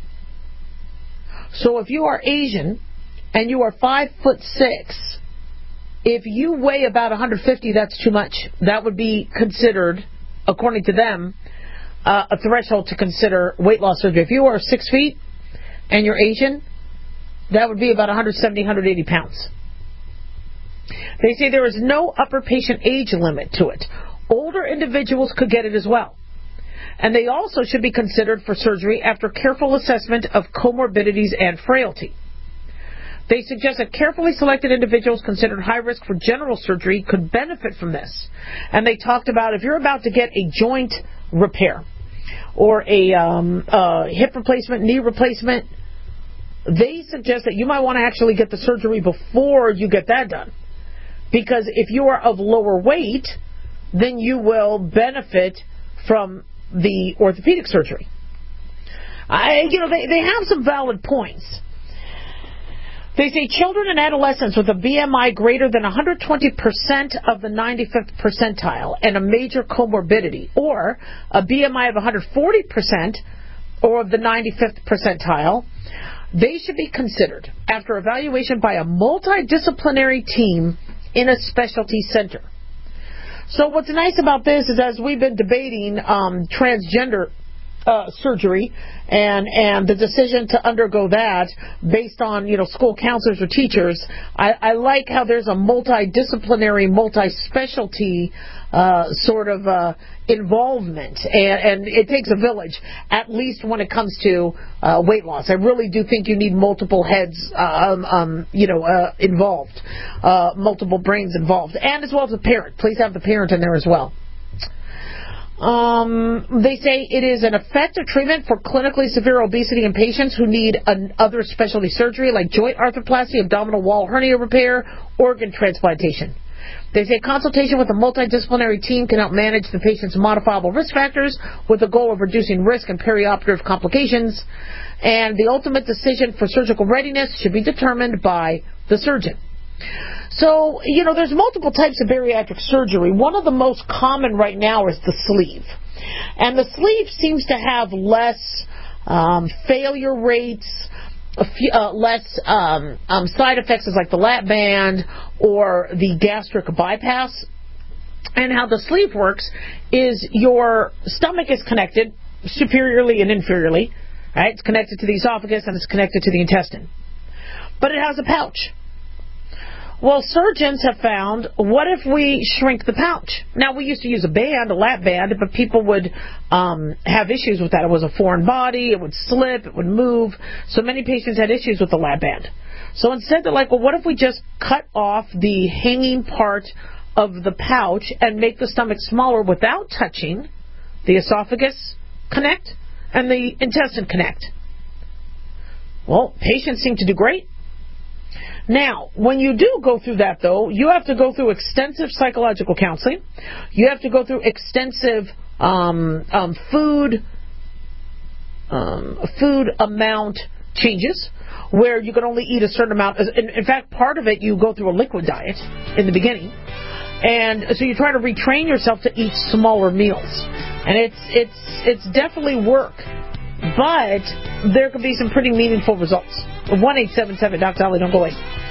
So if you are Asian and you are five foot six, if you weigh about one hundred fifty, that's too much. That would be considered, according to them, uh, a threshold to consider weight loss surgery. If you are six feet and you're Asian, That would be about one hundred seventy, one hundred eighty pounds. They say there is no upper patient age limit to it. Older individuals could get it as well. And they also should be considered for surgery after careful assessment of comorbidities and frailty. They suggest that carefully selected individuals considered high risk for general surgery could benefit from this. And they talked about if you're about to get a joint repair or a um, uh, hip replacement, knee replacement, they suggest that you might want to actually get the surgery before you get that done. Because if you are of lower weight, then you will benefit from the orthopedic surgery. I, you know, they, they have some valid points. They say children and adolescents with a B M I greater than one hundred twenty percent of the ninety-fifth percentile and a major comorbidity, or a B M I of one hundred forty percent or of the ninety-fifth percentile, they should be considered after evaluation by a multidisciplinary team in a specialty center. So what's nice about this is, as we've been debating um, transgender uh, surgery and and the decision to undergo that based on, you know, school counselors or teachers, I, I like how there's a multidisciplinary, multi-specialty uh, sort of uh, involvement, and, and it takes a village, at least when it comes to uh, weight loss. I really do think you need multiple heads, uh, um, um, you know, uh, involved, uh, multiple brains involved, and as well as a parent. Please have the parent in there as well. Um, they say it is an effective treatment for clinically severe obesity in patients who need an other specialty surgery like joint arthroplasty, abdominal wall hernia repair, organ transplantation. They say consultation with a multidisciplinary team can help manage the patient's modifiable risk factors with the goal of reducing risk and perioperative complications. And the ultimate decision for surgical readiness should be determined by the surgeon. So, you know, there's multiple types of bariatric surgery. One of the most common right now is the sleeve. And the sleeve seems to have less um, failure rates, a few, uh, less um, um, side effects as like the lap band or the gastric bypass. And how the sleeve works is your stomach is connected superiorly and inferiorly. Right? It's connected to the esophagus and it's connected to the intestine. But it has a pouch. Well, surgeons have found, what if we shrink the pouch? Now, we used to use a band, a lap band, but people would um, have issues with that. It was a foreign body, it would slip, it would move. So many patients had issues with the lap band. So instead, they're like, well, what if we just cut off the hanging part of the pouch and make the stomach smaller without touching the esophagus connect and the intestine connect? Well, patients seem to do great. Now, when you do go through that, though, you have to go through extensive psychological counseling. You have to go through extensive um, um, food um, food amount changes, where you can only eat a certain amount. In, in fact, part of it, you go through a liquid diet in the beginning. And so you try to retrain yourself to eat smaller meals. And it's it's it's definitely work. But there could be some pretty meaningful results. one eight seven seven Doctor Dolly, don't go away.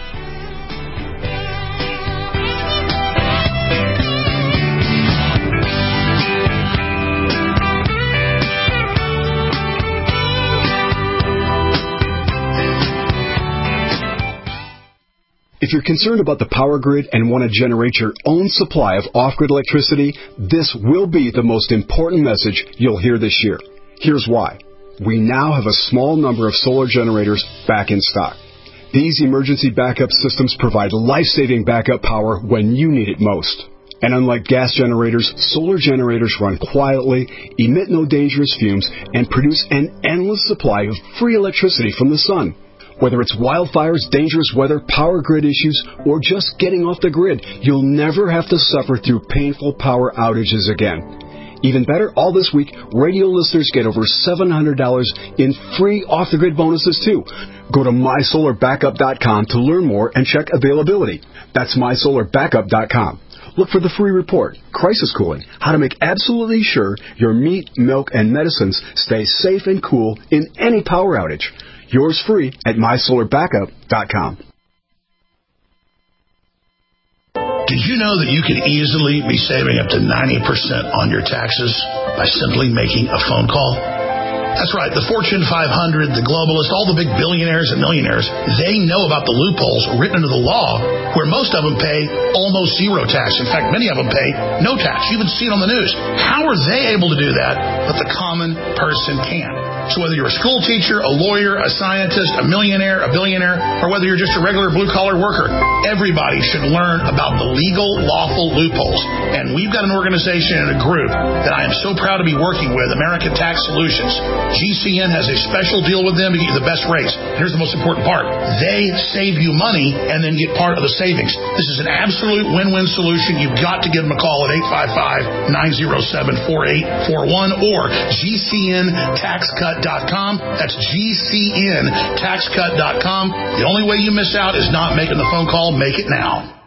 If you're concerned about the power grid and want to generate your own supply of off-grid electricity, this will be the most important message you'll hear this year. Here's why. We now have a small number of solar generators back in stock. These emergency backup systems provide life-saving backup power when you need it most. And unlike gas generators, solar generators run quietly, emit no dangerous fumes, and produce an endless supply of free electricity from the sun. Whether it's wildfires, dangerous weather, power grid issues, or just getting off the grid, you'll never have to suffer through painful power outages again. Even better, all this week, radio listeners get over seven hundred dollars in free off-the-grid bonuses, too. Go to my solar backup dot com to learn more and check availability. That's my solar backup dot com. Look for the free report, Crisis Cooling, how to make absolutely sure your meat, milk, and medicines stay safe and cool in any power outage. Yours free at my solar backup dot com. Did you know that you could easily be saving up to ninety percent on your taxes by simply making a phone call? That's right. The Fortune five hundred, the globalists, all the big billionaires and millionaires, they know about the loopholes written into the law where most of them pay almost zero tax. In fact, many of them pay no tax. You even see it on the news. How are they able to do that, but the common person can't? So whether you're a school teacher, a lawyer, a scientist, a millionaire, a billionaire, or whether you're just a regular blue-collar worker, everybody should learn about the legal, lawful loopholes. And we've got an organization and a group that I am so proud to be working with, American Tax Solutions. G C N has a special deal with them to get you the best rates. Here's the most important part. They save you money and then get part of the savings. This is an absolute win-win solution. You've got to give them a call at eight five five, nine oh seven, four eight four one or G C N tax cut dot com. That's G C N tax cut dot com. The only way you miss out is not making the phone call. Make it now.